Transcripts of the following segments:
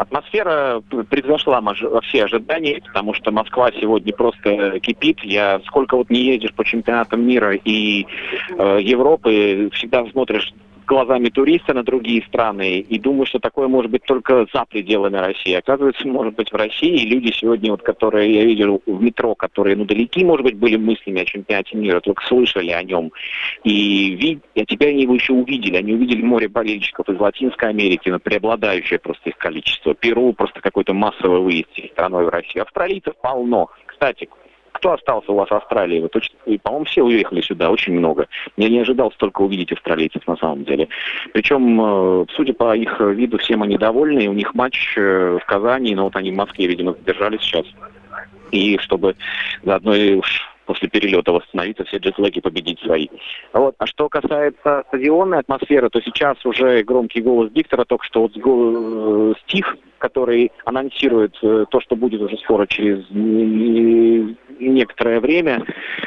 Атмосфера превзошла все ожидания, потому что Москва сегодня просто кипит. Сколько вот не ездишь по чемпионатам мира и Европы, всегда смотришь глазами туриста на другие страны и думаю, что такое может быть только за пределами России. Оказывается, может быть в России. И люди сегодня, вот, которые я видел в метро, которые далеки, может быть, были мыслями о чемпионате мира, только слышали о нем. А теперь они его еще увидели. Они увидели море болельщиков из Латинской Америки, преобладающее просто их количество. Перу просто какой-то массовый выезд всей страной в Россию. Австралийцев полно. Кстати, кто остался у вас в Австралии? Вы точно, по-моему, все уехали сюда, очень много. Я не ожидал столько увидеть австралийцев на самом деле. Причем, судя по их виду, всем они довольны. У них матч в Казани, но вот они в Москве, видимо, задержались сейчас. И чтобы заодно и уж после перелета восстановиться, все джетлеги победить свои. Вот. А что касается стадионной атмосферы, то сейчас уже громкий голос диктора только что вот стих, который анонсирует то, что будет уже скоро через некоторое время.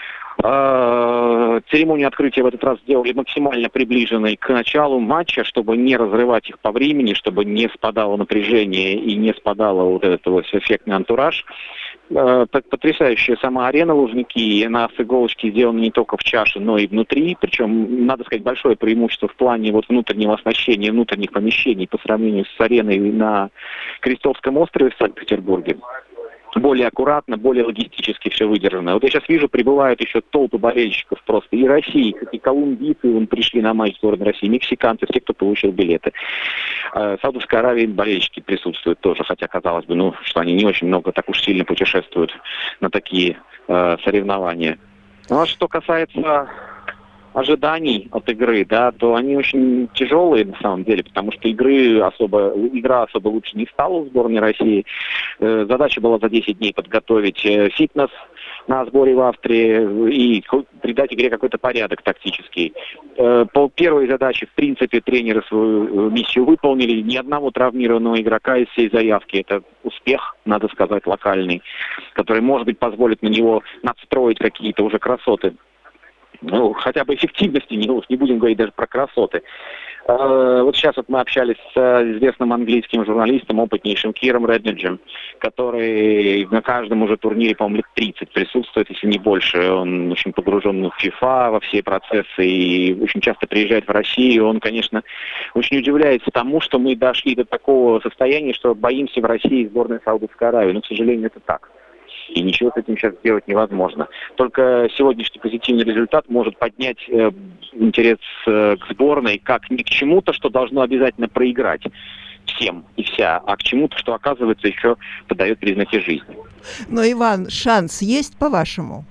Церемонию открытия в этот раз сделали максимально приближенной к началу матча, чтобы не разрывать их по времени, чтобы не спадало напряжение и не спадало вот этот вот эффектный антураж. Потрясающая сама арена Лужники, и она с иголочки сделана не только в чаше, но и внутри. Причем, надо сказать, большое преимущество в плане вот внутреннего оснащения, внутренних помещений по сравнению с ареной на Крестовском острове в Санкт-Петербурге. Более аккуратно, более логистически все выдержано. Вот я сейчас вижу, прибывают еще толпы болельщиков просто и России, и колумбийцы пришли на матч сборной России, мексиканцы, все, кто получил билеты. Саудовской Аравии болельщики присутствуют тоже, хотя казалось бы, что они не очень много так уж сильно путешествуют на такие соревнования. Ну а что касается ожиданий от игры, да, то они очень тяжелые на самом деле, потому что игра особо лучше не стала в сборной России. Задача была за 10 дней подготовить фитнес на сборе в Австрии и придать игре какой-то порядок тактический. По первой задаче, в принципе, тренеры свою миссию выполнили. Ни одного травмированного игрока из всей заявки. Это успех, надо сказать, локальный, который, может быть, позволит на него надстроить какие-то уже красоты. Хотя бы эффективности, не будем говорить даже про красоты. Вот сейчас вот мы общались с известным английским журналистом, опытнейшим Киром Редниджем, который на каждом уже турнире, по-моему, лет 30 присутствует, если не больше. Он очень погружен в FIFA, во все процессы и очень часто приезжает в Россию. Он, конечно, очень удивляется тому, что мы дошли до такого состояния, что боимся в России сборной Саудовской Аравии. Но, к сожалению, это так. И ничего с этим сейчас сделать невозможно. Только сегодняшний позитивный результат может поднять интерес к сборной как не к чему-то, что должно обязательно проиграть всем и вся, а к чему-то, что, оказывается, еще подает признаки жизни. Но, Иван, шанс есть, по-вашему?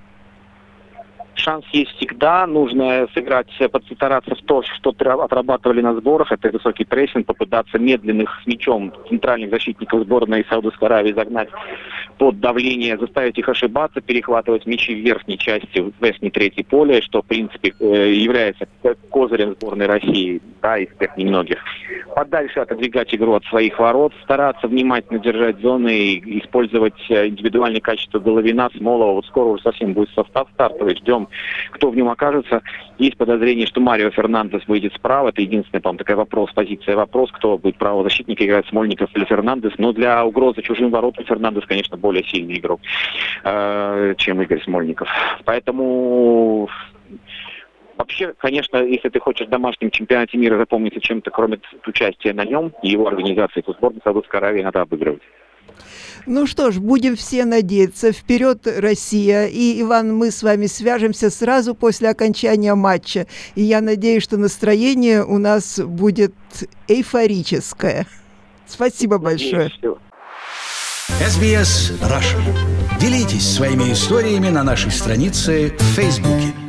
Шанс есть всегда. Нужно постараться в то, что отрабатывали на сборах. Это высокий прессинг, попытаться медленных с мячом центральных защитников сборной Саудовской Аравии загнать под давление, заставить их ошибаться, перехватывать мячи в верхней части, в верхней трети поля, что, в принципе, является козырем сборной России, да, из тех немногих. Подальше отодвигать игру от своих ворот, стараться внимательно держать зоны и использовать индивидуальные качества Головина, Смолова. Вот скоро уже совсем будет состав стартовый. Ждем, кто в нем окажется. Есть подозрение, что Марио Фернандес выйдет справа. Это единственная, по-моему, такая позиция вопрос, кто будет правозащитник играть, Смольников или Фернандес. Но для угрозы чужим воротам Фернандес, конечно, более сильный игрок, чем Игорь Смольников. Поэтому вообще, конечно, если ты хочешь в домашнем чемпионате мира запомниться чем-то, кроме участия на нем и его организации, то сборную Саудовской Аравии надо обыгрывать. Ну что ж, будем все надеяться. Вперед, Россия! И, Иван, мы с вами свяжемся сразу после окончания матча. И я надеюсь, что настроение у нас будет эйфорическое. Спасибо большое. SBS Russian. Делитесь своими историями на нашей странице в Фейсбуке.